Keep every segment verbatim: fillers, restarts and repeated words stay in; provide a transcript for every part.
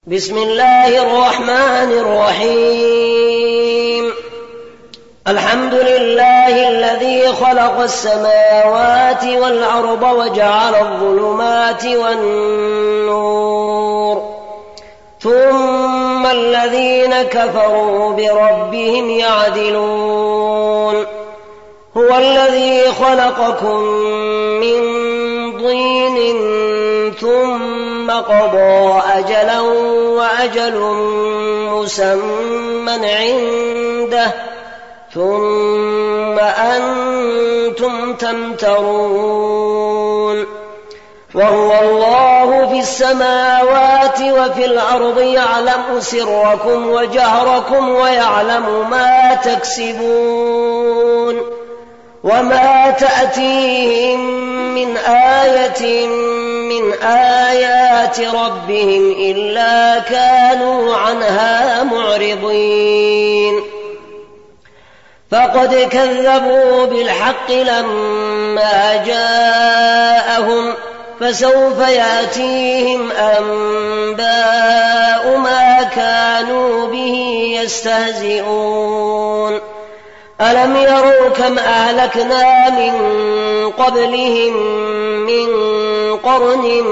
بسم الله الرحمن الرحيم. الحمد لله الذي خلق السماوات والأرض وجعل الظلمات والنور، ثم الذين كفروا بربهم يعدلون. هو الذي خلقكم من طين ثم قضى أجلا وأجل مسمى عنده ثم أنتم تمترون. وهو الله في السماوات وفي الأرض يعلم سركم وجهركم ويعلم ما تكسبون، وما تأتيهم من آية من آيات ربهم إلا كانوا عنها معرضين. فقد كذبوا بالحق لما جاءهم، فسوف يأتيهم أنباء ما كانوا به يستهزئون. ألم يروا كم أهلكنا من قبلهم من قرن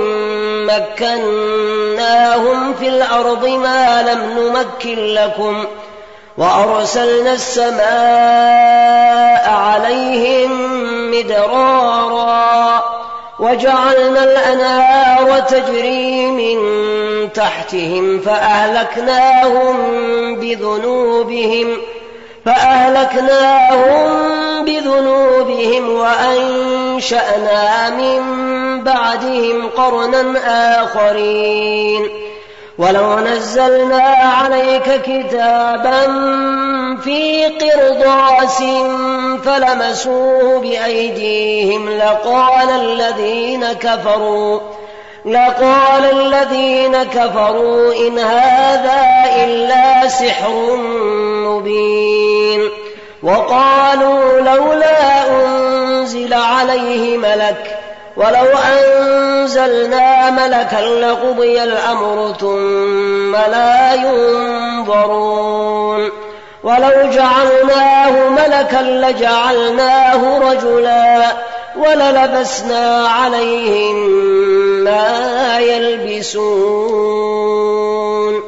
مكناهم في الأرض ما لم نمكن لكم، وأرسلنا السماء عليهم مدرارا، وجعلنا الأنهار تجري من تحتهم فأهلكناهم بذنوبهم فأهلكناهم بذنوبهم وأنشأنا من بعدهم قرنا آخرين. ولو نزلنا عليك كتابا في قرطاس فلمسوه بأيديهم لقال الذين كفروا لقال الذين كفروا إن هذا إلا سحر مبين. وقالوا لولا أنزل عليه ملك، ولو أنزلنا ملكا لقضي الأمر ثم لا ينظرون. ولو جعلناه ملكا لجعلناه رجلا وللبسنا عليهم ما يلبسون.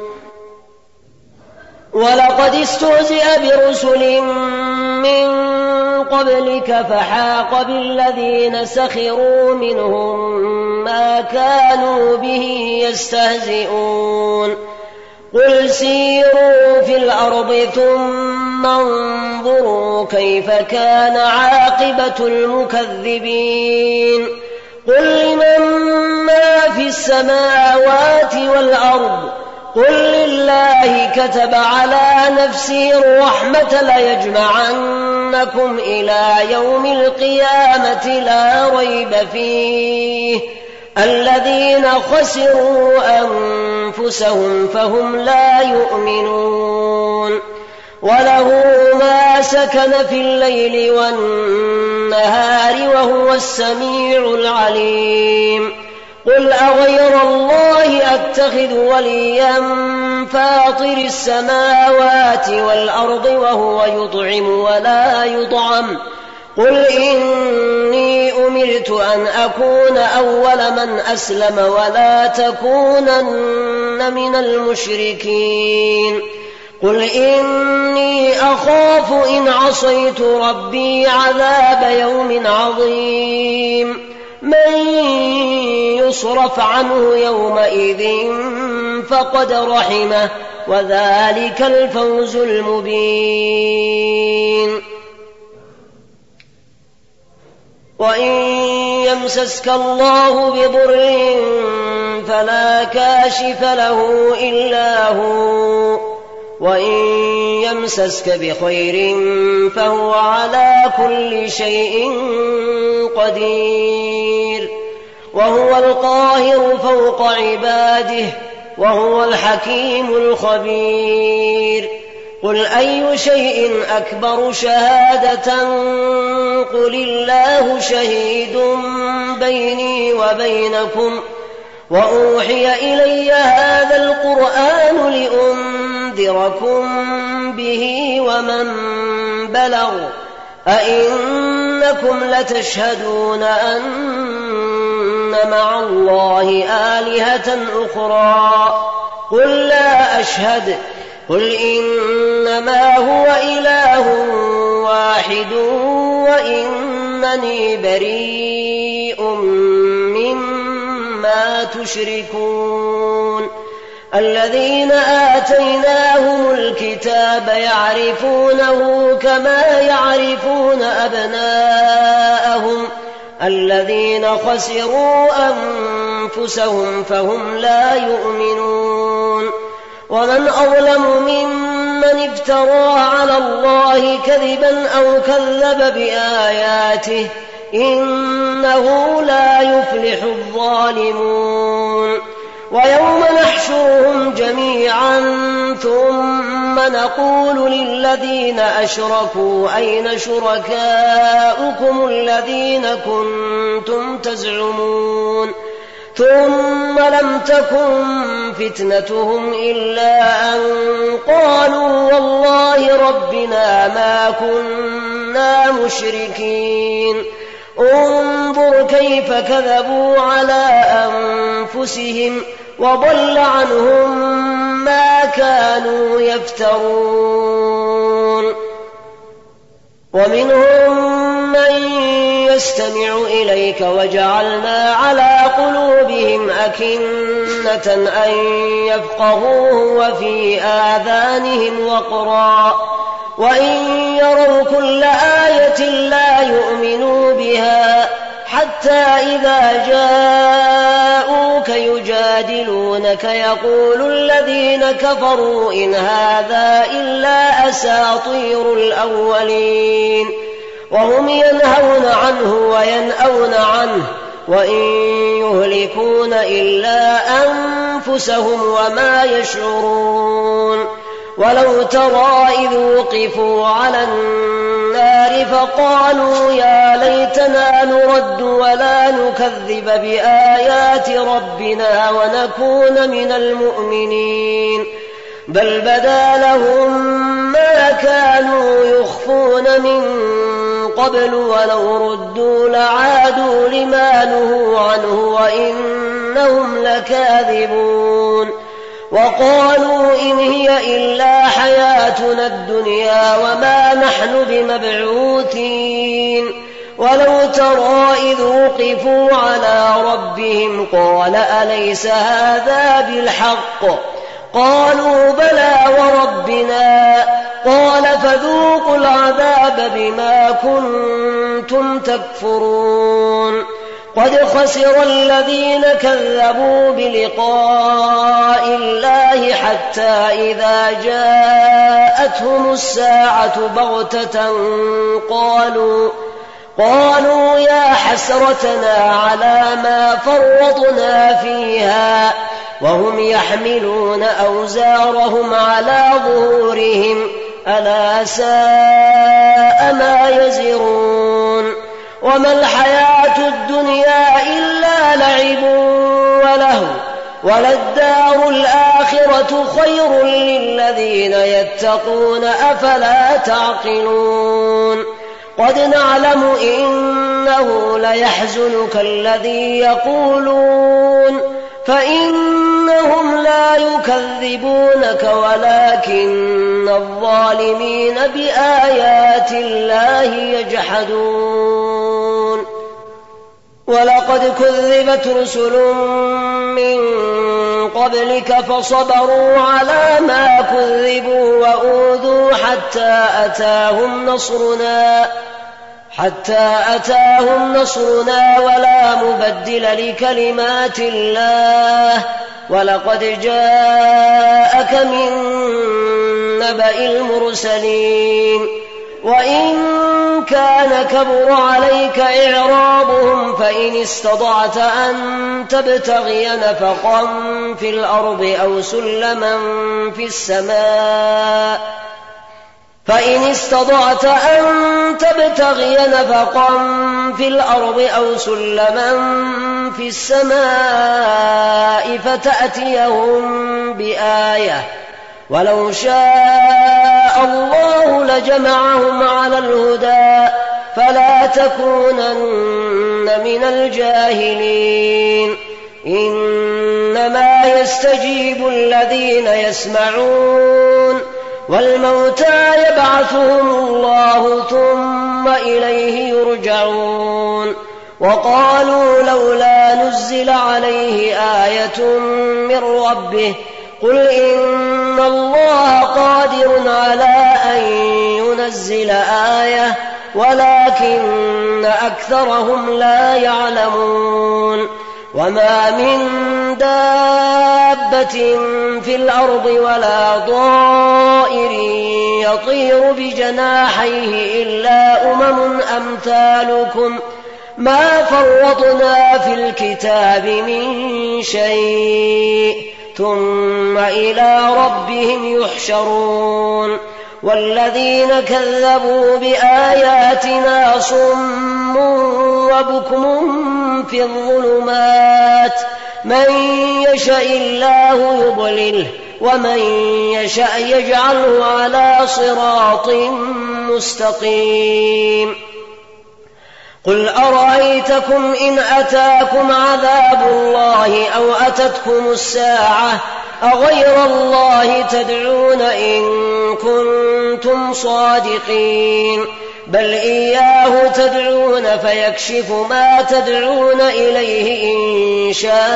ولقد استهزئ برسل من قبلك فحاق بالذين سخروا منهم ما كانوا به يستهزئون. قل سيروا في الأرض ثم انظروا كيف كان عاقبة المكذبين. قل لمن ما في السماوات والأرض قل لله كتب على نفسه الرحمة ليجمعنكم إلى يوم القيامة لا ريب فيه. الذين خسروا أنفسهم فهم لا يؤمنون. وله ما سكن في الليل والنهار وهو السميع العليم. قل أغير الله أتخذ وليا فاطر السماوات والأرض وهو يطعم ولا يطعم. قل إني أمرت أن أكون أول من أسلم ولا تكونن من المشركين. قل إني أخاف إن عصيت ربي عذاب يوم عظيم. من يصرف عنه يومئذ فقد رحمه وذلك الفوز المبين. وإن يمسسك الله بضر فلا كاشف له إلا هو، وإن يمسسك بخير فهو على كل شيء قدير. وهو القاهر فوق عباده وهو الحكيم الخبير. قل أي شيء أكبر شهادة قل الله شهيد بيني وبينكم وأوحي إلي هذا القرآن لأنذركم به ومن بلغ أئنكم لتشهدون أن مع الله آلهة أخرى قل لا أشهد قل إنما هو إله واحد وإنني بريء مما تشركون الذين آتيناهم الكتاب يعرفونه كما يعرفون أبناءهم الذين خسروا أنفسهم فهم لا يؤمنون ومن أظلم ممن افترى على الله كذبا أو كذب بآياته إنه لا يفلح الظالمون ويوم نحشرهم جميعا ثم نقول للذين أشركوا أين شركاؤكم الذين كنتم تزعمون ثم لم تكن فتنتهم إلا أن قالوا والله ربنا ما كنا مشركين انظر كيف كذبوا على أنفسهم وضل عنهم ما كانوا يفترون ومنهم من يستمع إليك وجعلنا على قلوبهم أكنة أن يفقهوه وفي آذانهم وقرا وإن يروا كل آية لا يؤمنوا بها حتى إذا جاءوك يجادلونك يقول الذين كفروا إن هذا إلا أساطير الأولين وهم ينهون عنه وينأون عنه وإن يهلكون إلا أنفسهم وما يشعرون ولو ترى إذ وقفوا على النار فقالوا يا ليتنا نرد ولا نكذب بآيات ربنا ونكون من المؤمنين بل بدا لهم ما كانوا يخفون من قبل ولو ردوا لعادوا لما نهوا عنه وإنهم لكاذبون وقالوا إن هي إلا حياتنا الدنيا وما نحن بمبعوثين ولو ترى إذ وقفوا على ربهم قال أليس هذا بالحق قالوا بلى وربنا قال فذوقوا العذاب بما كنتم تكفرون قد خسر الذين كذبوا بلقاء الله حتى إذا جاءتهم الساعة بغتة قالوا قالوا يا حسرتنا على ما فرطنا فيها وهم يحملون أوزارهم على ظهورهم ألا ساء ما يزرون وما الحياة الدنيا إلا لعب وله وللدار الآخرة خير للذين يتقون أفلا تعقلون قد نعلم إنه ليحزنك الذي يقولون فإنهم لا يكذبونك ولكن الظالمين بآيات الله يجحدون ولقد كذبت رسل من قبلك فصبروا على ما كذبوا وأوذوا حتى أتاهم نصرنا حتى أتاهم نصرنا ولا مبدل لكلمات الله ولقد جاءك من نبأ المرسلين وإن كان كبر عليك إعراضهم فإن استطعت أن تبتغي نفقا في الأرض أو سلما في السماء فإن استطعت أن تبتغي نفقا في الأرض أو سلما في السماء فتأتيهم بآية ولو شاء الله لجمعهم على الهدى فلا تكونن من الجاهلين إنما يستجيب الذين يسمعون والموتى يبعثهم الله ثم إليه يرجعون وقالوا لولا نزل عليه آية من ربه قل إن الله قادر على أن ينزل آية ولكن أكثرهم لا يعلمون وما من دابة في الأرض ولا طائر يطير بجناحيه إلا أمم أمثالكم ما فرطنا في الكتاب من شيء ثم إلى ربهم يحشرون والذين كذبوا بآياتنا صم وبكم في الظلمات من يشاء الله يضلله ومن يشاء يجعله على صراط مستقيم قل أرأيتكم إن أتاكم عذاب الله أو أتتكم الساعة أغير الله تدعون إن كنتم صادقين بل إياه تدعون فيكشف ما تدعون إليه إن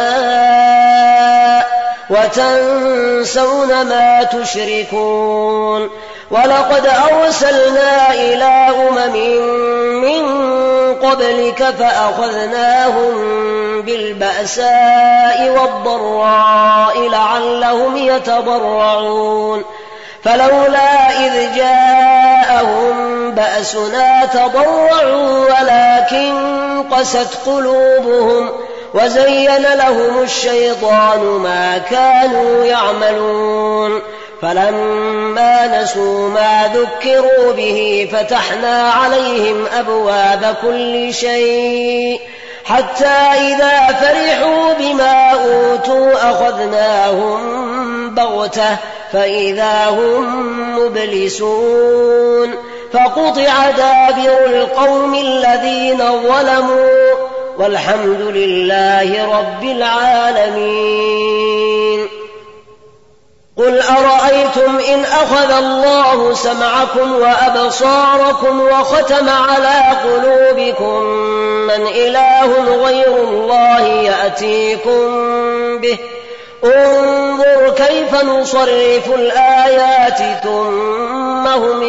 شاء وتنسون ما تشركون ولقد أرسلنا إلى أمم من قبلك فأخذناهم بالبأساء والضراء لعلهم يتضرعون فلولا إذ جاءهم بأسنا تضرعوا ولكن قست قلوبهم وزين لهم الشيطان ما كانوا يعملون فلما نسوا ما ذكروا به فتحنا عليهم أبواب كل شيء حتى إذا فرحوا بما أوتوا أخذناهم بغتة فإذا هم مبلسون فقطع دابر القوم الذين ظلموا والحمد لله رب العالمين قل أرأيتم إن أخذ الله سمعكم وأبصاركم وختم على قلوبكم من إله غير الله يأتيكم به انظر كيف نصرف الآيات ثم هم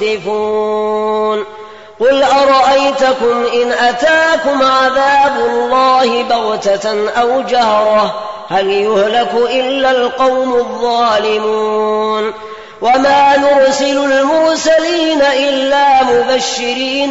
يصدفون قل أرأيتكم إن أتاكم عذاب الله بغتة أو جهرة هل يهلك إلا القوم الظالمون وما نرسل المرسلين إلا مبشرين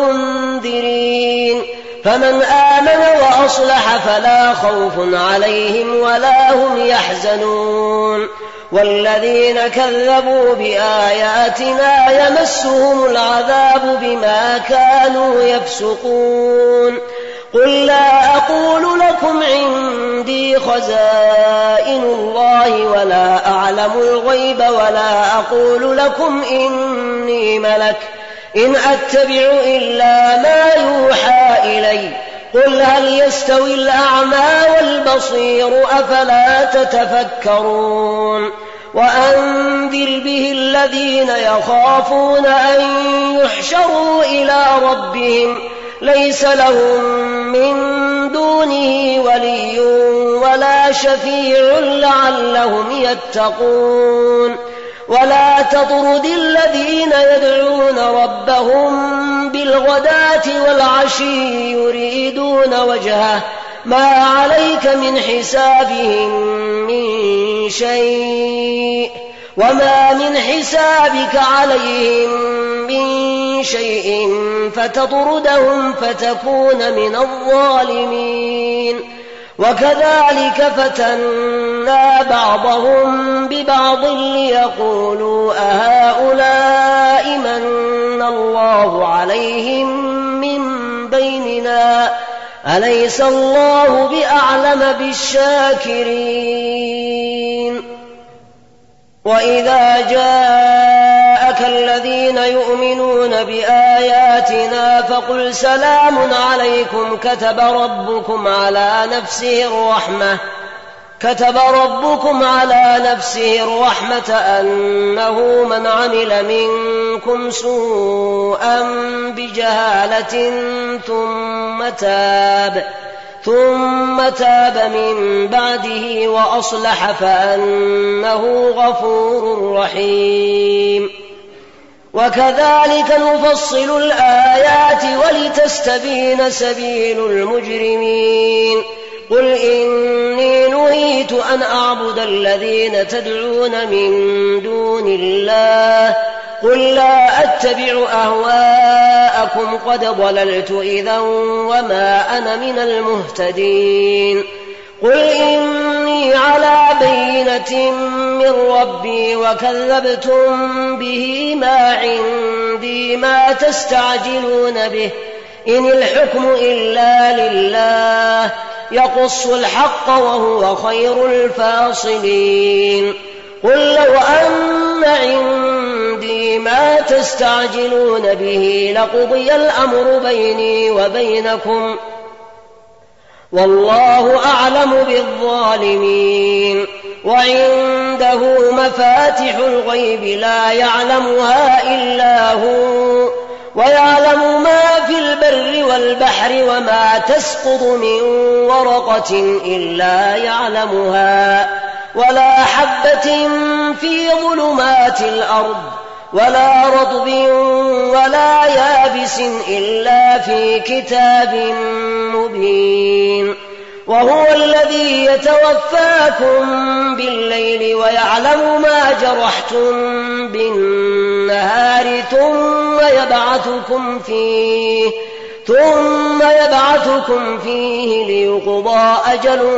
ومنذرين فمن آمن وأصلح فلا خوف عليهم ولا هم يحزنون والذين كذبوا بآياتنا يمسهم العذاب بما كانوا يفسقون قل لا أقول لكم عندي خزائن الله ولا أعلم الغيب ولا أقول لكم إني ملك إن أتبع إلا ما يوحى إلي قل هل يستوي الأعمى والبصير أفلا تتفكرون وأنذر به الذين يخافون أن يحشروا إلى ربهم ليس لهم من دونه ولي ولا شفيع لعلهم يتقون ولا تطرد الذين يدعون ربهم بالغداة والعشي يريدون وجهه ما عليك من حسابهم من شيء وما من حسابك عليهم من شيء فتطردهم فتكون من الظالمين وكذلك فتنا بعضهم ببعض ليقولوا أهؤلاء عليهم من بيننا أليس الله بأعلم بالشاكرين وإذا جاءك الذين يؤمنون بآياتنا فقل سلام عليكم كتب ربكم على نفسه الرحمة كتب ربكم على نفسه الرحمة أنه من عمل منكم سوءا بجهالة ثم تاب ثم تاب من بعده وأصلح فأنه غفور رحيم وكذلك نفصل الآيات ولتستبين سبيل المجرمين قل إني نهيت أن أعبد الذين تدعون من دون الله قل لا أتبع أهواءكم قد ضللت إذا وما أنا من المهتدين قل إني على بينة من ربي وكذبتم به ما عندي ما تستعجلون به إن الحكم إلا لله يقص الحق وهو خير الفاصلين قل لو أن عندي ما تستعجلون به لقضي الأمر بيني وبينكم والله أعلم بالظالمين وعنده مفاتح الغيب لا يعلمها إلا هو ويعلم ما في البر والبحر وما تسقط من ورقة إلا يعلمها ولا حبة في ظلمات الأرض ولا رطب ولا يابس إلا في كتاب مبين وهو الذي يتوفاكم بالليل ويعلم ما جرحتم بالنهار ثم يبعثكم فيه ثم يبعثكم فيه ليقضى أجل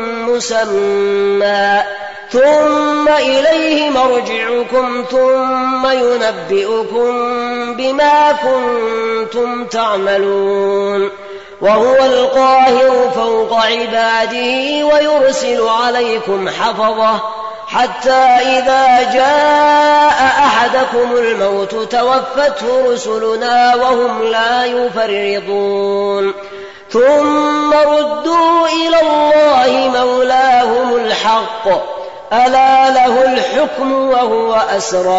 مسمى ثم إليه مرجعكم ثم ينبئكم بما كنتم تعملون وهو القاهر فوق عباده ويرسل عليكم حفظه حتى إذا جاء أحدكم الموت توفته رسلنا وهم لا يفرطون ثم ردوا إلى الله مولاهم الحق ألا له الحكم وهو أسرع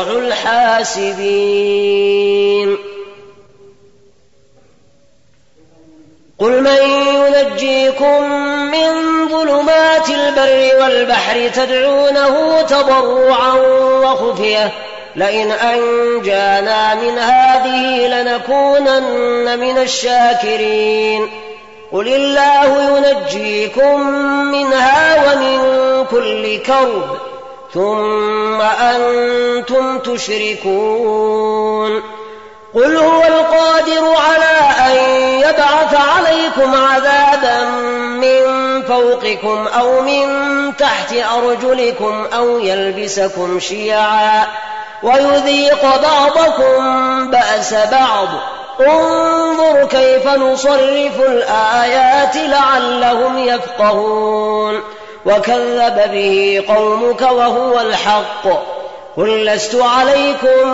الحاسبين قل من ينجيكم من ظلمات البر والبحر تدعونه تضرعا وخفية لئن أنجانا من هذه لنكونن من الشاكرين قل الله ينجيكم منها ومن كل كرب ثم أنتم تشركون قل هو القادر على أن يبعث عليكم عذابا من فوقكم أو من تحت أرجلكم أو يلبسكم شيعا ويذيق بعضكم بأس بعض انظر كيف نصرف الآيات لعلهم يفقهون وكذب به قومك وهو الحق قل لست عليكم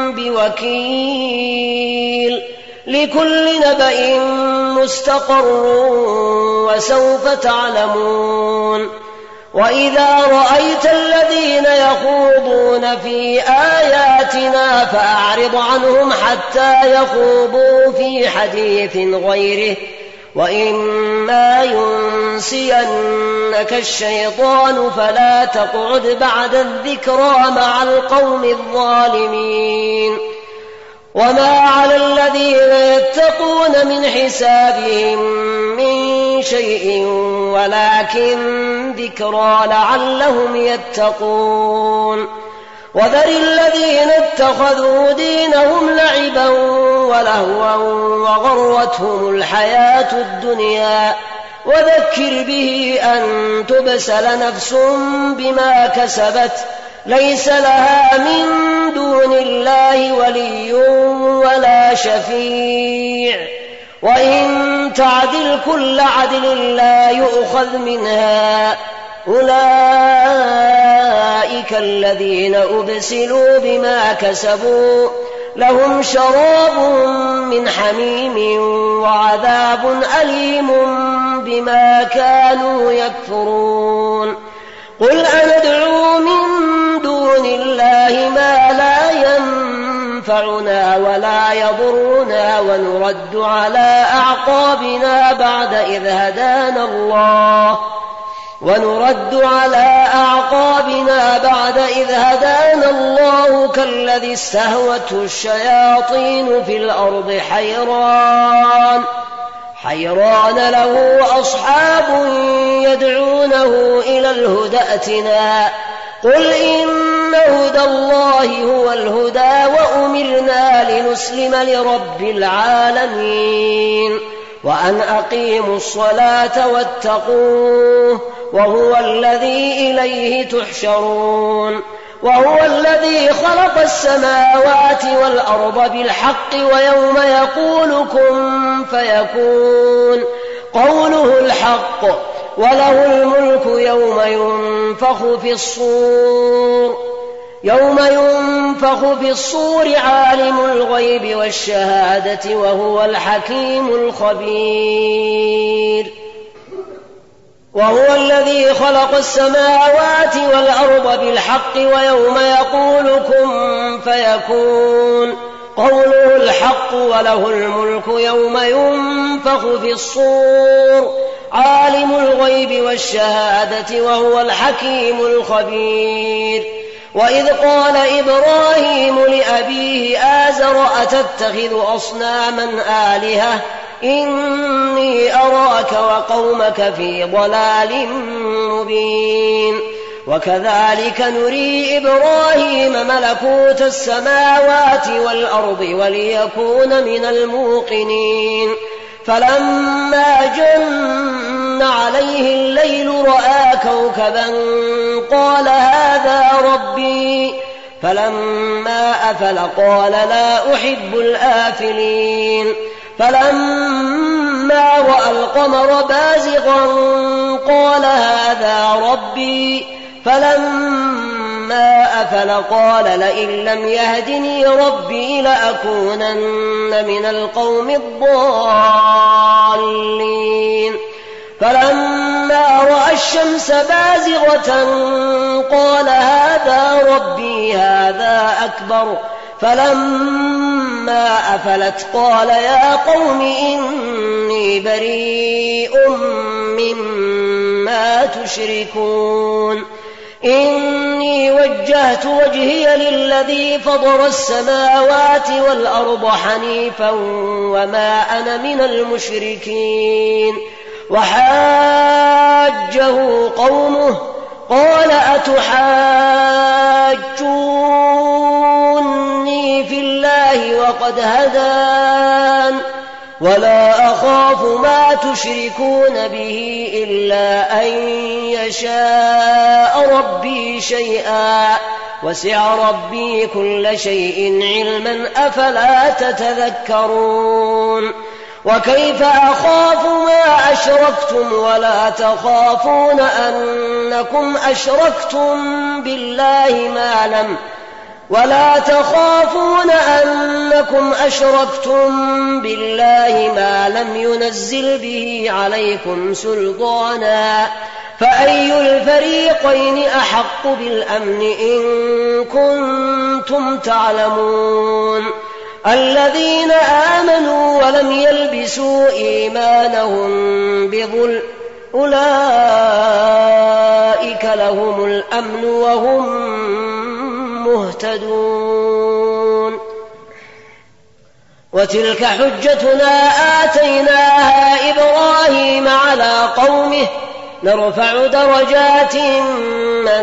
بوكيل لكل نبأ مستقر وسوف تعلمون وإذا رأيت الذين يخوضون في آياتنا فأعرض عنهم حتى يخوضوا في حديث غيره وإما ينسينك الشيطان فلا تقعد بعد الذكرى مع القوم الظالمين وما على الذين يتقون من حسابهم من شيء ولكن ذكرى لعلهم يتقون وذر الذين اتخذوا دينهم لعبا ولهوا وغرتهم الحياة الدنيا وذكر به أن تبسل نفس بما كسبت ليس لها من دون الله ولي ولا شفيع وإن تعدل كل عدل لا يؤخذ منها أولئك الذين أبسلوا بما كسبوا لهم شراب من حميم وعذاب أليم بما كانوا يكفرون قل أندعو من دون الله ما لا ينفعنا ولا يضرنا ونرد على أعقابنا بعد إذ هدانا الله ونرد على أعقابنا بعد إذ هدانا الله كالذي استهوته الشياطين في الأرض حيران حيران له أصحاب يدعونه إلى الهدى ائتنا قل إن هدى الله هو الهدى وأمرنا لنسلم لرب العالمين وأن أقيموا الصلاة واتقوه وهو الذي إليه تحشرون وهو الذي خلق السماوات والأرض بالحق ويوم يقول كن فيكون قوله الحق وله الملك يوم ينفخ في الصور يوم ينفخ في الصور عالم الغيب والشهادة وهو الحكيم الخبير وهو الذي خلق السماوات والأرض بالحق ويوم يقول كن فيكون قوله الحق وله الملك يوم ينفخ في الصور عالم الغيب والشهادة وهو الحكيم الخبير وإذ قال إبراهيم لأبيه آزر أتتخذ أصناما آلهة إني أراك وقومك في ضلال مبين وكذلك نري إبراهيم ملكوت السماوات والأرض وليكون من الموقنين فلما جن عليه الليل رأى كوكبا قال هذا ربي فلما أفل قال لا أحب الآفلين فلما رأى القمر بازغا قال هذا ربي فلما أفل قال لئن لم يهدني ربي لأكونن من القوم الضالين فلما رأى الشمس بازغة قال هذا ربي هذا أكبر فلما أفلت قال يا قوم إني بريء مما تشركون إني وجهت وجهي للذي فطر السماوات والأرض حنيفا وما أنا من المشركين وحاجه قومه قال أتحاجوني في الله وقد هدان ولا أخاف ما تشركون به إلا أن يشاء ربي شيئا وسع ربي كل شيء علما أفلا تتذكرون وكيف أخاف ما أشركتم ولا تخافون أنكم أشركتم بالله ما لم ولا تخافون أنكم أشركتم بالله ما لم ينزل به عليكم سلطانا فأي الفريقين أحق بالأمن إن كنتم تعلمون الذين آمنوا ولم يلبسوا إيمانهم بظلم أولئك لهم الأمن وهم مهتدون وتلك حجتنا آتيناها إبراهيم على قومه نرفع درجات من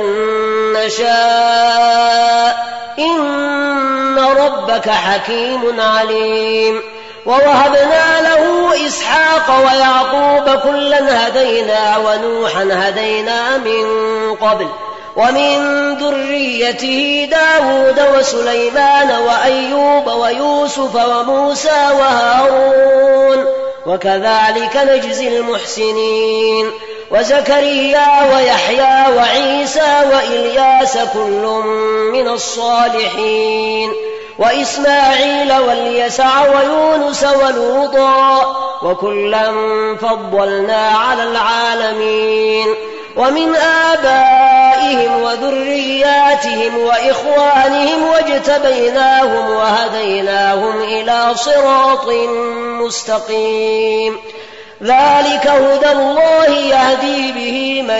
نشاء إن ربك حكيم عليم ووهبنا له إسحاق ويعقوب كلا هدينا ونوحا هدينا من قبل ومن ذريته داود وسليمان وأيوب ويوسف وموسى وهارون وكذلك نجزي المحسنين وزكريا ويحيى وعيسى وإلياس كل من الصالحين وإسماعيل واليسع ويونس ولوطا وكلا فضلنا على العالمين ومن آبائهم وذرياتهم وإخوانهم واجتبيناهم وهديناهم إلى صراط مستقيم ذلك هدى الله يهدي به من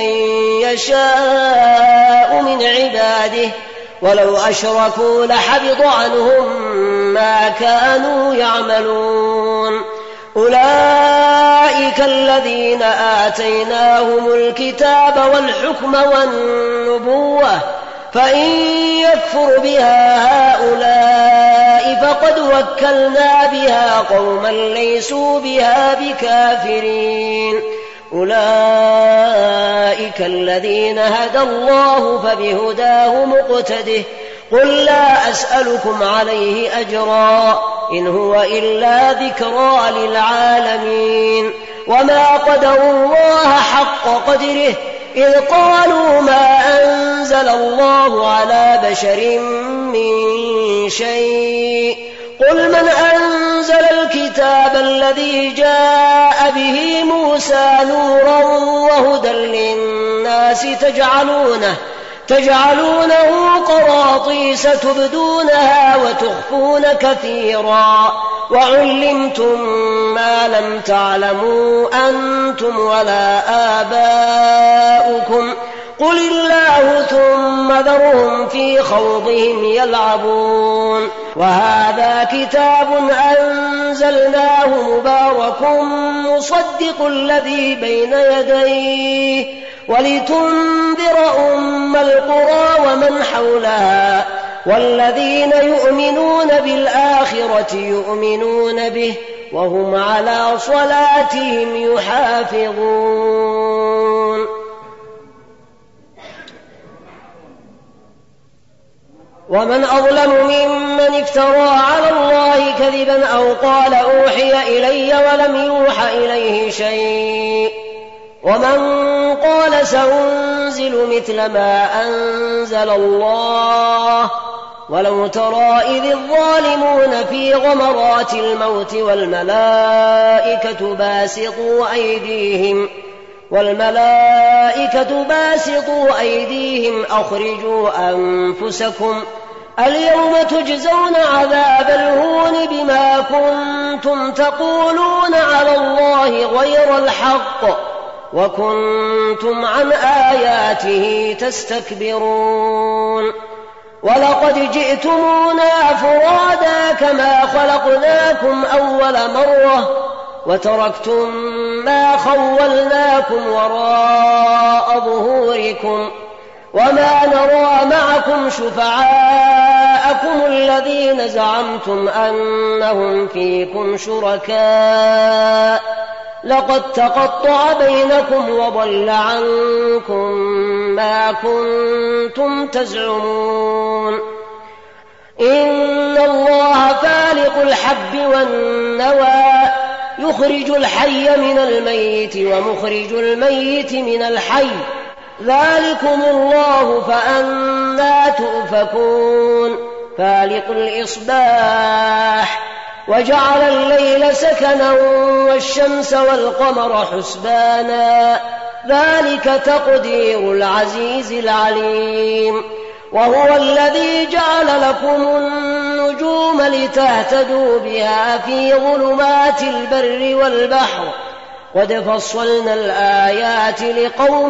يشاء من عباده ولو أشركوا لحبط عنهم ما كانوا يعملون أولئك الذين آتيناهم الكتاب والحكم والنبوة فإن يكفر بها هؤلاء فقد وكلنا بها قوما ليسوا بها بكافرين أولئك الذين هدى الله فبهداه مقتده قل لا أسألكم عليه أجرا إن هو إلا ذكرى للعالمين وما قدروا الله حق قدره إذ قالوا ما أنزل الله على بشر من شيء قل من أنزل الكتاب الذي جاء به موسى نورا وهدى للناس تجعلونه تجعلونه قراطيس تبدونها وتخفون كثيرا وعلمتم ما لم تعلموا أنتم ولا آباؤكم قل الله ثم ذرهم في خوضهم يلعبون وهذا كتاب أنزلناه مبارك مصدق الذي بين يديه ولتنذر أم القرى ومن حولها والذين يؤمنون بالآخرة يؤمنون به وهم على صلاتهم يحافظون ومن أظلم ممن افترى على الله كذبا أو قال أوحي إلي ولم يوح إليه شيء ومن قال سأنزل مثل ما أنزل الله ولو ترى إذ الظالمون في غمرات الموت والملائكة باسطوا أيديهم والملائكة باسطوا أيديهم أخرجوا أنفسكم اليوم تجزون عذاب الهون بما كنتم تقولون على الله غير الحق وكنتم عن آياته تستكبرون ولقد جئتمونا فرادا كما خلقناكم أول مرة وتركتم ما خولناكم وراء ظهوركم وما نرى معكم شفعاءكم الذين زعمتم أنهم فيكم شركاء لقد تقطع بينكم وضل عنكم ما كنتم تزعمون إن الله فالق الحب والنوى يخرج الحي من الميت ومخرج الميت من الحي ذلكم الله فأنى تؤفكون فالق الإصباح وجعل الليل سكنا والشمس والقمر حسبانا ذلك تقدير العزيز العليم وهو الذي جعل لكم النجوم لتهتدوا بها في ظلمات البر والبحر قد فصلنا الآيات لقوم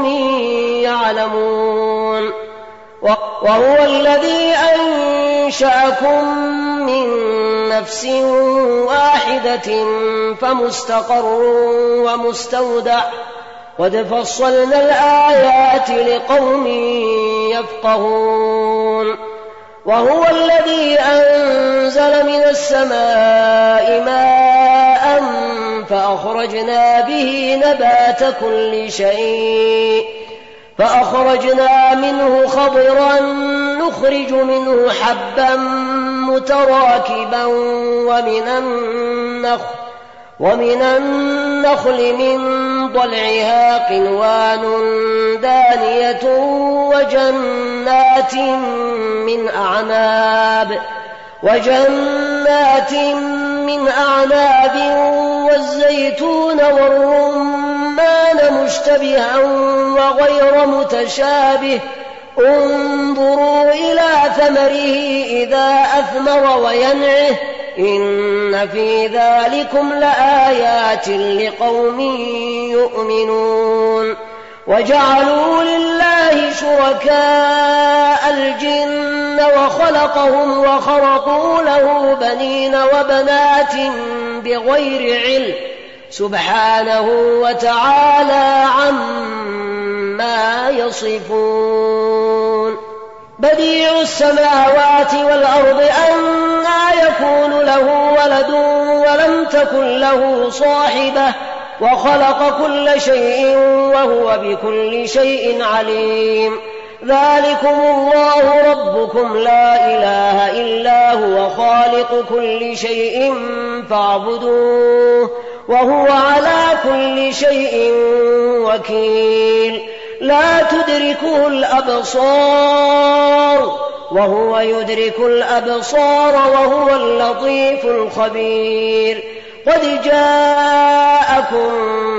يعلمون وهو الذي أنشأكم من نفس واحدة فمستقر ومستودع قد فصلنا الآيات لقوم يفقهون وهو الذي أنزل من السماء ماء فأخرجنا به نبات كل شيء فأخرجنا منه خضرا نخرج منه حبا متراكبا ومن النخل, ومن النخل من ضلعها قنوان دانية وجنات من أعناب وجنات من أعناب والزيتون والرمان مشتبها وغير متشابه انظروا إلى ثمره إذا أثمر وينعه إن في ذلكم لآيات لقوم يؤمنون. وجعلوا لله شركاء الجن وخلقهم وخرقوا له بنين وبنات بغير علم سبحانه وتعالى عما يصفون. بديع السماوات والأرض أنى يكون له ولد ولم تكن له صاحبة وخلق كل شيء وهو بكل شيء عليم. ذلكم الله ربكم لا إله إلا هو خالق كل شيء فاعبدوه وهو على كل شيء وكيل. لا تدركه الأبصار وهو يدرك الأبصار وهو اللطيف الخبير. قد جاءكم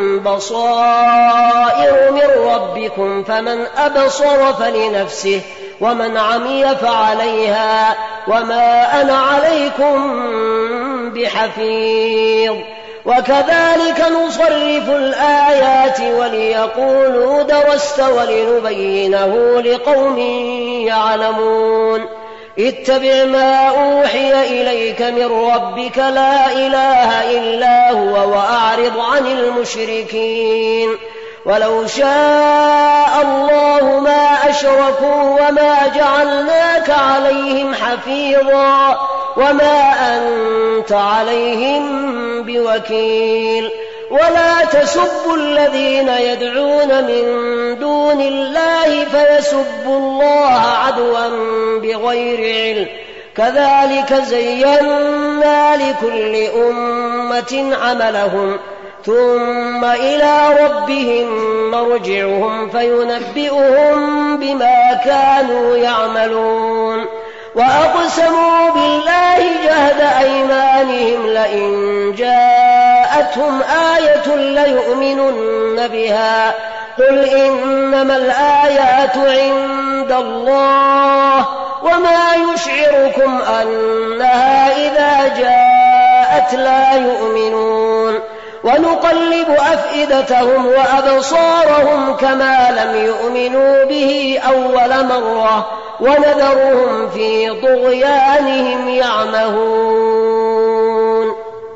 بصائر من ربكم فمن أبصر فلنفسه ومن عمي فعليها وما أنا عليكم بحفيظ. وكذلك نصرف الآيات وليقولوا درست ولنبينه لقوم يعلمون. اتبع ما أوحي إليك من ربك لا إله إلا هو وأعرض عن المشركين. ولو شاء الله ما أشركوا وما جعلناك عليهم حفيظا وما أنت عليهم بوكيل. ولا تسبوا الذين يدعون من دون الله فيسبوا الله عدوا بغير علم كذلك زينا لكل أمة عملهم ثم إلى ربهم مرجعهم فينبئهم بما كانوا يعملون. وأقسموا بالله جهد أيمانهم لئن جاءتهم آية ليؤمنن بها قل إنما الآيات عند الله وما يشعركم أنها إذا جاءت لا يؤمنون. ونقلب أفئدتهم وأبصارهم كما لم يؤمنوا به أول مرة ونذرهم في طغيانهم يعمهون.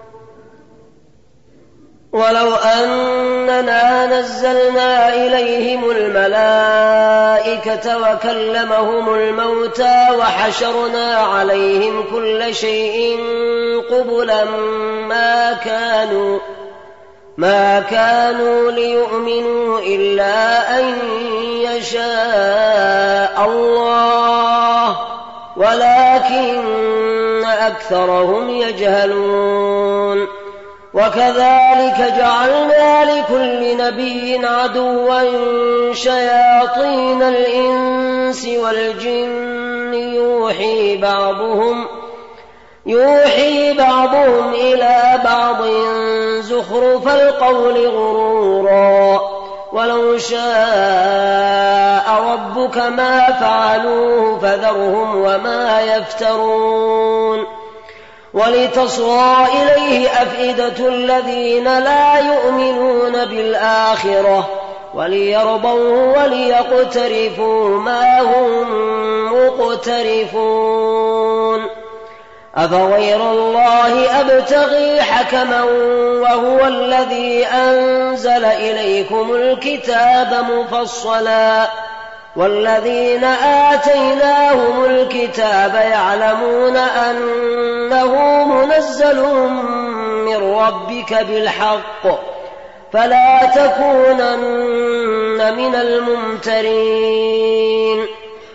ولو أننا نزلنا إليهم الملائكة وكلمهم الموتى وحشرنا عليهم كل شيء قبلا ما كانوا ما كانوا ليؤمنوا إلا أن يشاء الله ولكن أكثرهم يجهلون. وكذلك جعلنا لكل نبي عدوا شياطين الإنس والجن يوحي بعضهم يوحي بعضهم إلى بعض زخرف القول غرورا ولو شاء ربك ما فعلوه فذرهم وما يفترون. ولتصغى إليه أفئدة الذين لا يؤمنون بالآخرة وليرضوا وليقترفوا ما هم مقترفون. أفغير الله أبتغي حكما وهو الذي أنزل إليكم الكتاب مفصلا والذين آتيناهم الكتاب يعلمون أنه منزل من ربك بالحق فلا تكونن من الممترين.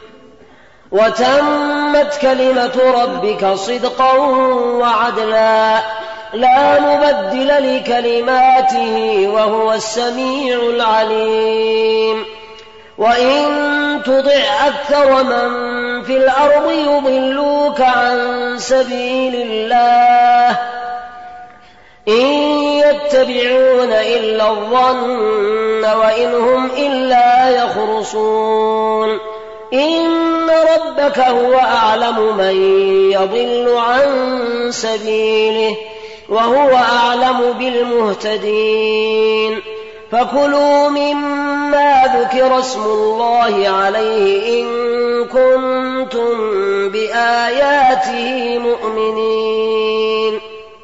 وتمت كلمة ربك صدقا وعدلا لا مبدل لكلماته وهو السميع العليم. وإن تطع أكثر من في الأرض يضلوك عن سبيل الله إن يتبعون إلا الظن وإن هم إلا يخرصون. إن ربك هو أعلم من يضل عن سبيله وهو أعلم بالمهتدين. فكلوا مما ذكر اسم الله عليه إن كنتم بآياته مؤمنين.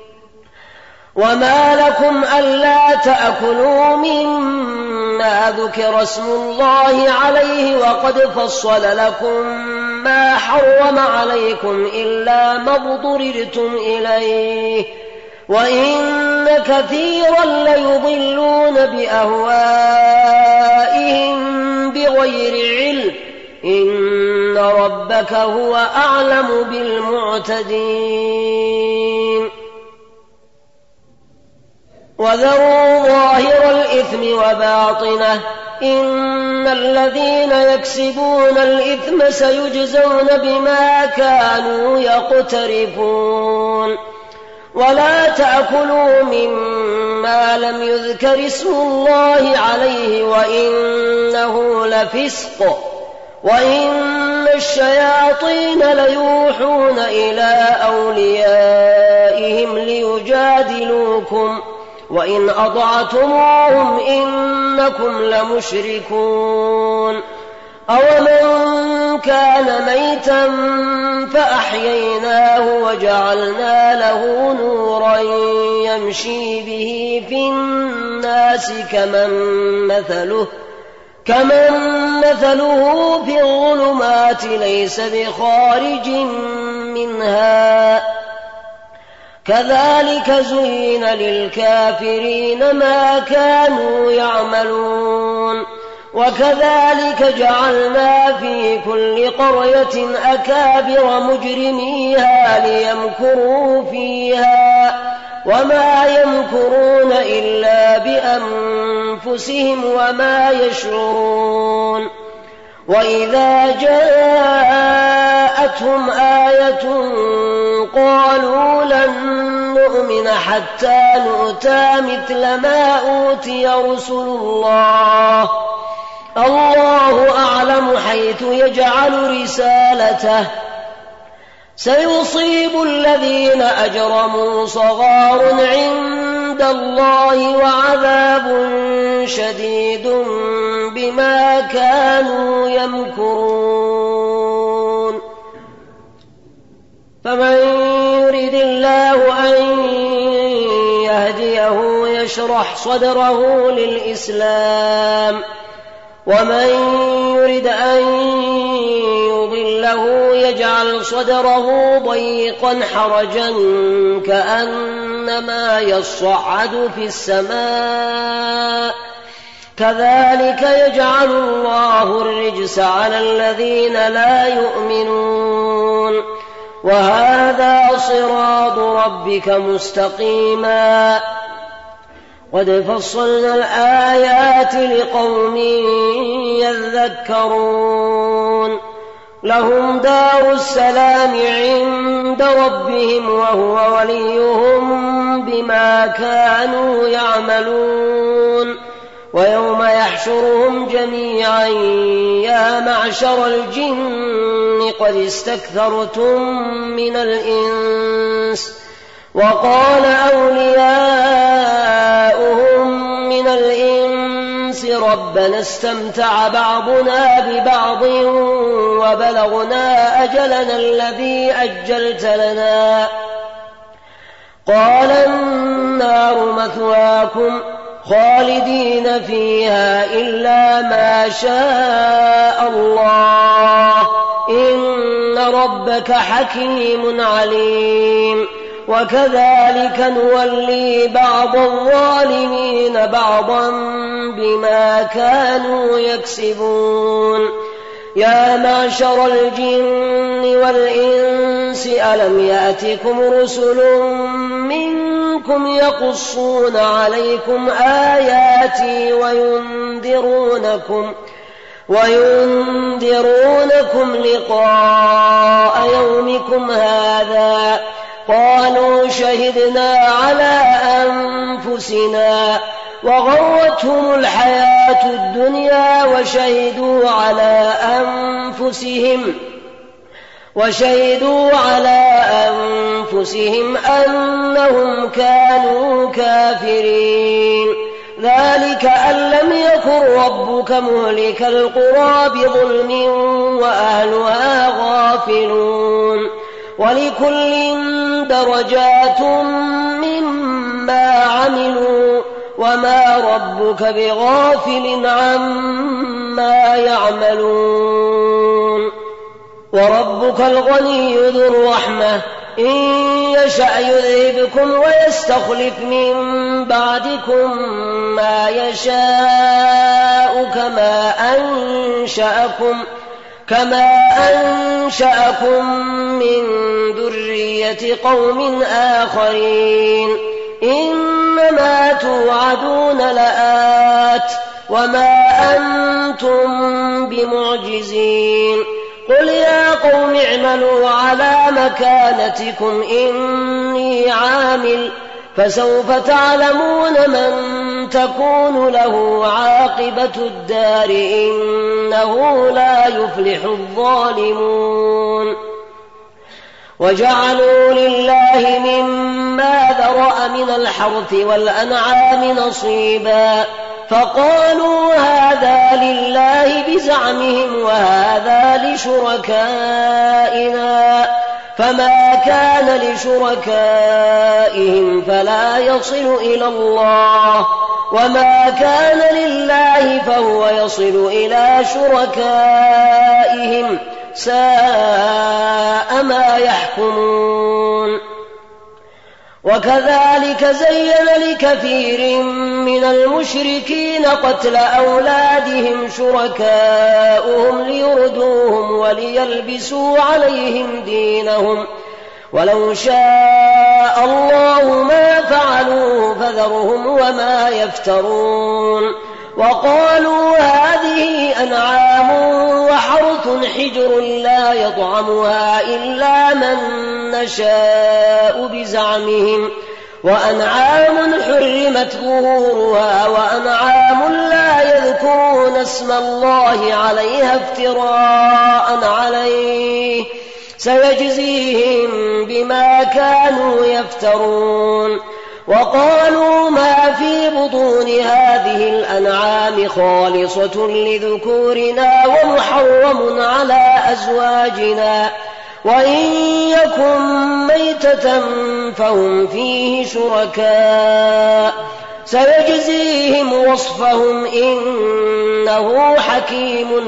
وما لكم ألا تأكلوا مما ذكر اسم الله عليه وقد فصل لكم ما حرم عليكم إلا ما اضطررتم إليه وإن كثيرا ليضلون بأهوائهم بغير علم إن ربك هو أعلم بالمعتدين. وذروا ظاهر الإثم وباطنه إن الذين يكسبون الإثم سيجزون بما كانوا يقترفون. ولا تأكلوا مما لم يذكر اسم الله عليه وإنه لفسق وإن الشياطين ليوحون إلى أوليائهم ليجادلوكم وإن أطعتموهم إنكم لمشركون. أومن كان ميتا فأحييناه وجعلنا له نورا يمشي به في الناس كمن مثله كمن مثله في الظلمات ليس بخارج منها كذلك زين للكافرين ما كانوا يعملون. وكذلك جعلنا في كل قرية أكابر مجرميها ليمكروا فيها وما يمكرون إلا بأنفسهم وما يشعرون. وإذا جاءتهم آية قالوا لن نؤمن حتى نؤتى مثل ما أوتي رسل الله الله أعلم حيث يجعل رسالته سيصيب الذين أجرموا صغار عند الله وعذاب شديد بما كانوا يمكرون. فمن يرد الله أن يهديه يشرح صدره للإسلام ومن يرد أن يضله يجعل صدره ضيقا حرجا كأنما يصعد في السماء كذلك يجعل الله الرجس على الذين لا يؤمنون. وهذا صراط ربك مستقيما قد فصلنا الآيات لقوم يذكرون. لهم دار السلام عند ربهم وهو وليهم بما كانوا يعملون. ويوم يحشرهم جميعا يا معشر الجن قد استكثرتم من الإنس وقال أولياؤهم من الإنس ربنا استمتع بعضنا ببعض وبلغنا أجلنا الذي أجلت لنا قال النار مثواكم خالدين فيها إلا ما شاء الله إن ربك حكيم عليم. وكذلك نولي بعض الظالمين بعضا بما كانوا يكسبون. يا معشر الجن والإنس ألم يأتكم رسل منكم يقصون عليكم آياتي وينذرونكم وينذرونكم لقاء يومكم هذا؟ قالوا شهدنا على أنفسنا وغرتهم الحياة الدنيا وشهدوا على أنفسهم وشهدوا على أنفسهم أنهم كانوا كافرين. ذلك أن لم يكن ربك مهلك القرى بظلم وأهلها غافلون. ولكل درجات مما عملوا وما ربك بغافل عما يعملون. وربك الغني ذو الرحمة إن يشأ يذهبكم ويستخلف من بعدكم ما يشاء كما أنشأكم كما أنشأكم من ذرية قوم آخرين. إنما توعدون لآت وما أنتم بمعجزين. قل يا قوم اعملوا على مكانتكم إني عامل فسوف تعلمون من تكون له عاقبة الدار إنه لا يفلح الظالمون. وجعلوا لله مما ذرأ من الحرث والأنعام نصيبا فقالوا هذا لله بزعمهم وهذا لشركائنا فما كان لشركائهم فلا يصل إلى الله وما كان لله فهو يصل إلى شركائهم ساء ما يحكمون. وكذلك زين لكثير من المشركين قتل أولادهم شركاؤهم ليردوهم وليلبسوا عليهم دينهم ولو شاء الله ما فعلوه فذرهم وما يفترون. وقالوا هذه أنعام وحرث حجر لا يطعمها إلا من نشاء بزعمهم وأنعام حرمت ظهورها وأنعام لا يذكرون اسم الله عليها افتراء عليه سيجزيهم بما كانوا يفترون. وقالوا ما في بطون هذه الأنعام خالصة لذكورنا ومحرم على أزواجنا وإن يكن ميتة فهم فيه شركاء سيجزيهم وصفهم إنه حكيم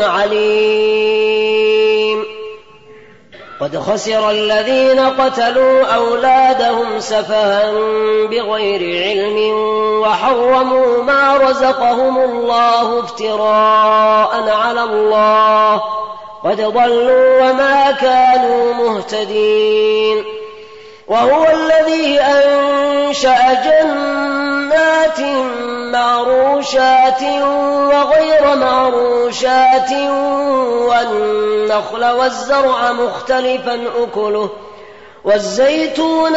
عليم. قد خسر الذين قتلوا أولادهم سفها بغير علم وحرموا ما رزقهم الله افتراء على الله قد ضلوا وما كانوا مهتدين. وهو الذي أنشأ جنات معروشات وغير معروشات والنخل والزرع مختلفا أكله والزيتون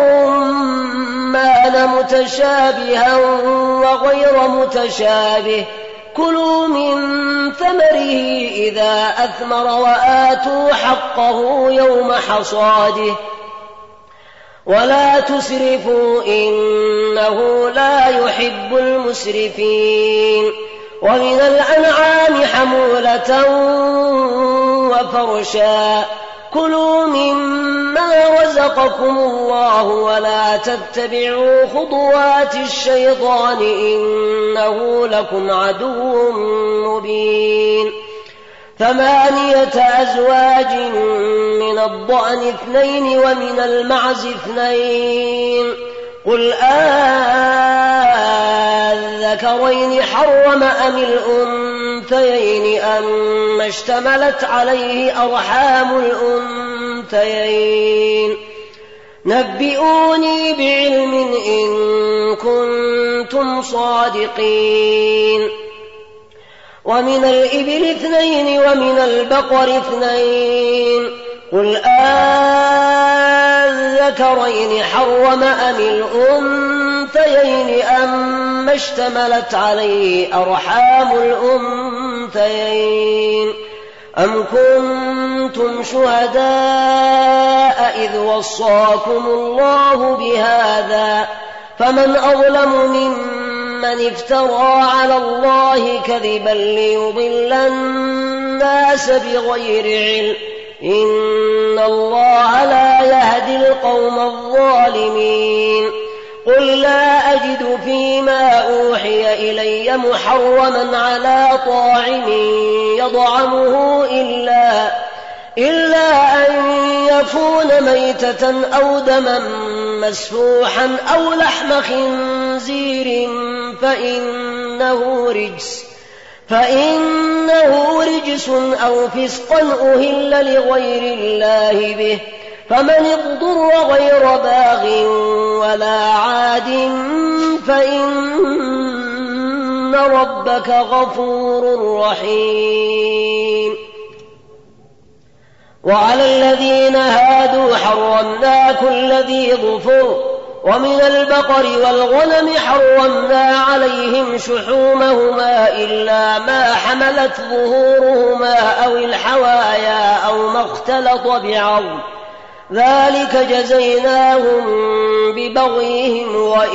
والرمان متشابها وغير متشابه كلوا من ثمره إذا أثمر وآتوا حقه يوم حصاده ولا تسرفوا إنه لا يحب المسرفين. ومن الأنعام حمولة وفرشا كلوا مما رزقكم الله ولا تتبعوا خطوات الشيطان إنه لكم عدو مبين. ثمانية أزواج من الضأن اثنين ومن المعز اثنين قل آذكرين حرم أم الأنثيين أما اشتملت عليه أرحام الأنثيين نبئوني بعلم إن كنتم صادقين ومن الإبل اثنين ومن البقر اثنين قل آذكرين حرم أم الأنثيين أما اشتملت عليه أرحام الأنثيين أم كنتم شهداء إذ وصاكم الله بهذا فمن أظلم ممن افترى على الله كذبا ليضل الناس بغير علم إن الله لا يهدي القوم الظالمين قل لا أجد فيما أوحي إلي محرما على طاعم يطعمه إلا, إلا أن يكون ميتة أو دما مسفوحا أو لحم خنزير فإنه رجس فإنه رجس أو فسقا أهل لغير الله به فمن اضطر غير باغ ولا عاد فإن ربك غفور رحيم وعلى الذين هادوا حرمنا كل ذي ظفر ومن البقر والغنم حرمنا عليهم شحومهما إلا ما حملت ظهورهما أو الحوايا أو ما اختلط بعظم ذلك جزيناهم ببغيهم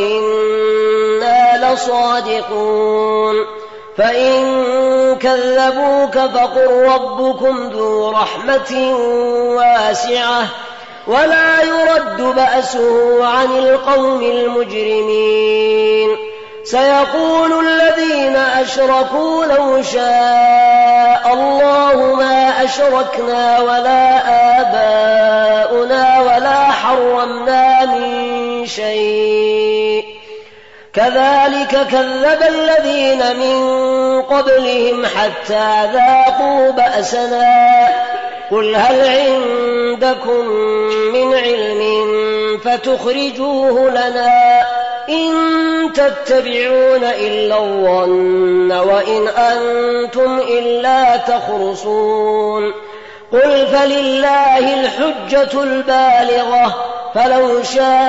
وإنا لصادقون فإن كذبوك فقل ربكم ذو رحمة واسعة ولا يرد بأسه عن القوم المجرمين سيقول الذين أشركوا لو شاء الله ما أشركنا ولا آباؤنا ولا حرمنا من شيء كذلك كذب الذين من قبلهم حتى ذاقوا بأسنا قل هل عندكم من علم فتخرجوه لنا إن تتبعون إلا الظن وإن أنتم إلا تخرصون قل فلله الحجة البالغة فلو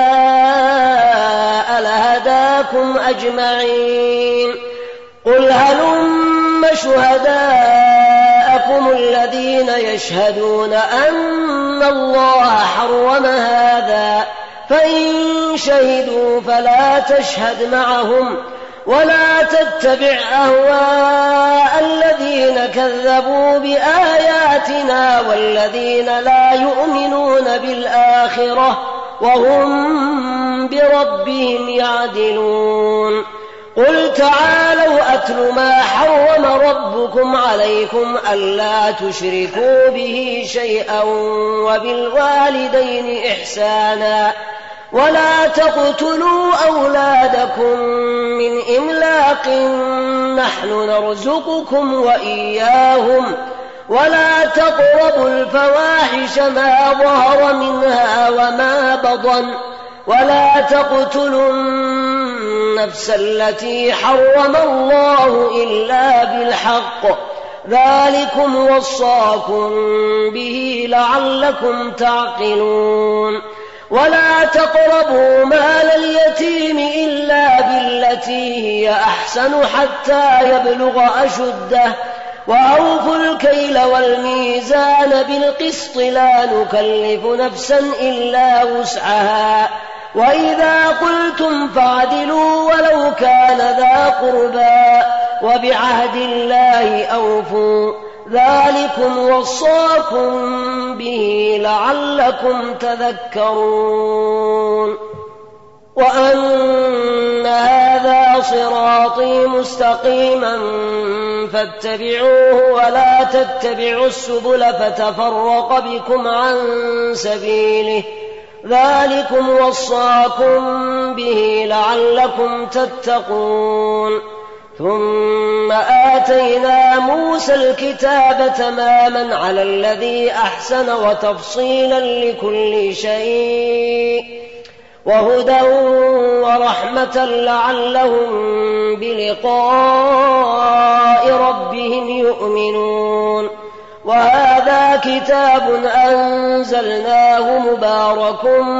شاء لهداكم أجمعين قل هلم شهداءكم الذين يشهدون أن الله حرم هذا فإن شهدوا فلا تشهد معهم ولا تتبع أهواء الذين كذبوا بآياتنا والذين لا يؤمنون بالآخرة وهم بربهم يعدلون قل تعالوا أتل ما حرم ربكم عليكم ألا تشركوا به شيئا وبالوالدين إحسانا ولا تقتلوا أولادكم من إملاق نحن نرزقكم وإياهم ولا تقربوا الفواحش ما ظهر منها وما بطن ولا تقتلوا النفس التي حرم الله إلا بالحق ذلكم وصاكم به لعلكم تعقلون ولا تقربوا مال اليتيم إلا بالتي هي أحسن حتى يبلغ أشده وأوفوا الكيل والميزان بالقسط لا نكلف نفسا إلا وسعها وإذا قلتم فاعدلوا ولو كان ذا قربى وبعهد الله أوفوا ذلكم وصاكم به لعلكم تذكرون وأن هذا صراطي مستقيما فاتبعوه ولا تتبعوا السبل فتفرق بكم عن سبيله ذلكم وصاكم به لعلكم تتقون. ثم آتينا موسى الكتاب تماما على الذي أحسن وتفصيلا لكل شيء وهدى ورحمة لعلهم بلقاء ربهم يؤمنون. وهذا كتاب أنزلناه مبارك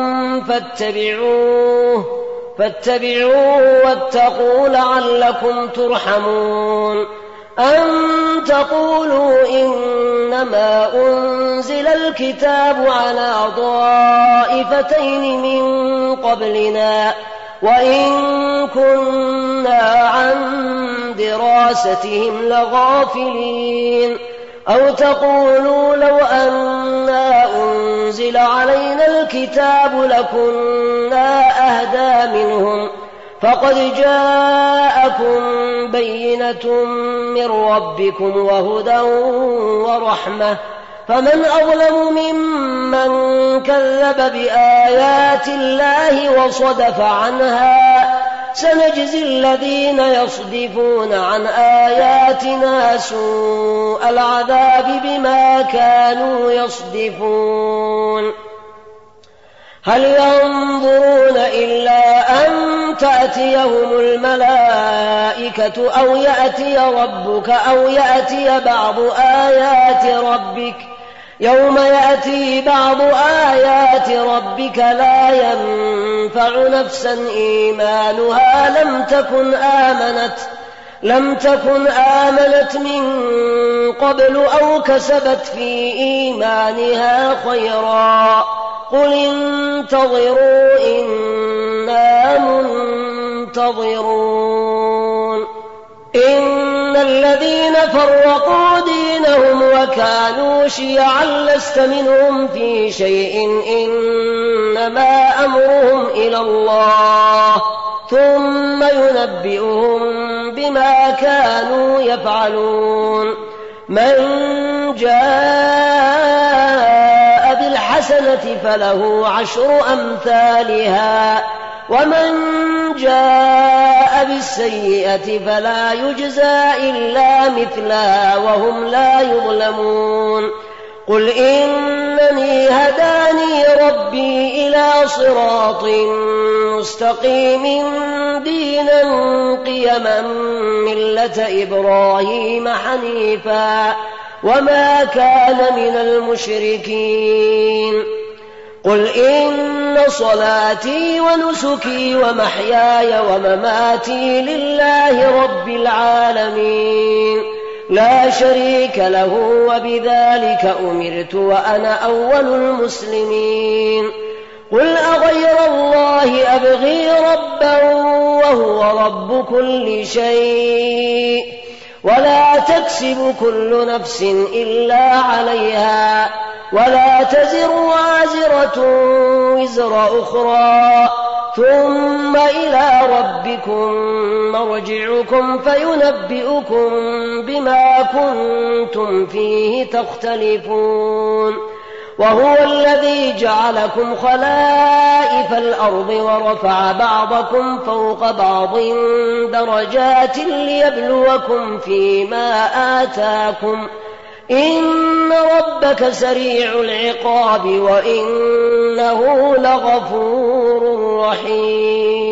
فاتبعوه فاتبعوه واتقوا لعلكم ترحمون. أن تقولوا إنما أنزل الكتاب على طائفتين من قبلنا وإن كنا عن دراستهم لغافلين. أو تقولوا لو أنا أنزل علينا الكتاب لكنا أهدى منهم فقد جاءكم بينة من ربكم وهدى ورحمة فمن أظلم ممن كذب بآيات الله وصدف عنها. سنجزي الذين يصدفون عن آياتنا سوء العذاب بما كانوا يصدفون. هل ينظرون إلا أن تأتيهم الملائكة أو يأتي ربك أو يأتي بعض آيات ربك يوم يأتي بعض آيات ربك لا ينفع نفسا إيمانها لم تكن آمنت لم تكن آمنت من قبل أو كسبت في إيمانها خيرا. قل انتظروا إنا منتظرون. إن الذين فرقوا دينهم وكانوا شيعا لست منهم في شيء إنما أمرهم إلى الله ثم ينبئهم بما كانوا يفعلون. من جاء بالحسنة فله عشر أمثالها ومن جاء بالسيئة فلا يجزى إلا مثلها وهم لا يظلمون. قل إنني هداني ربي إلى صراط مستقيم دينا قيما ملة إبراهيم حنيفا وما كان من المشركين. قل إن صلاتي ونسكي ومحياي ومماتي لله رب العالمين لا شريك له وبذلك أمرت وأنا أول المسلمين. قل أغير الله أبغي ربا وهو رب كل شيء ولا تكسب كل نفس إلا عليها ولا تزر وازرة وزر أخرى ثم إلى ربكم مرجعكم فينبئكم بما كنتم فيه تختلفون. وهو الذي جعلكم خلائف الأرض ورفع بعضكم فوق بعض درجات ليبلوكم فيما آتاكم إن ربك سريع العقاب وإنه لغفور رحيم.